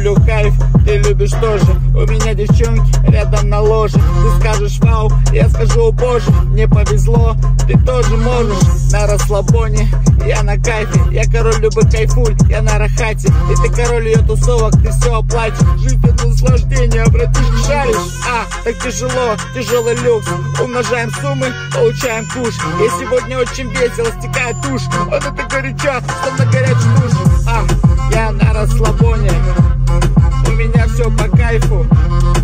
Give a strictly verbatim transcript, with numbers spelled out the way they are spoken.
люблю кайф, ты любишь тоже. У меня девчонки рядом на ложе. Ты скажешь вау, я скажу о боже. Мне повезло, ты тоже можешь. На расслабоне, я на кайфе. Я король любых кайфуль, я на рахате. И ты король ее тусовок, ты все оплатишь. Жизнь это наслаждение, братишка, шаришь. А, так тяжело, тяжелый люкс. Умножаем суммы, получаем куш. Я сегодня очень весело, стекает тушь. Вот это горячо, словно горячий душ. А, я на расслабоне, у меня все по кайфу.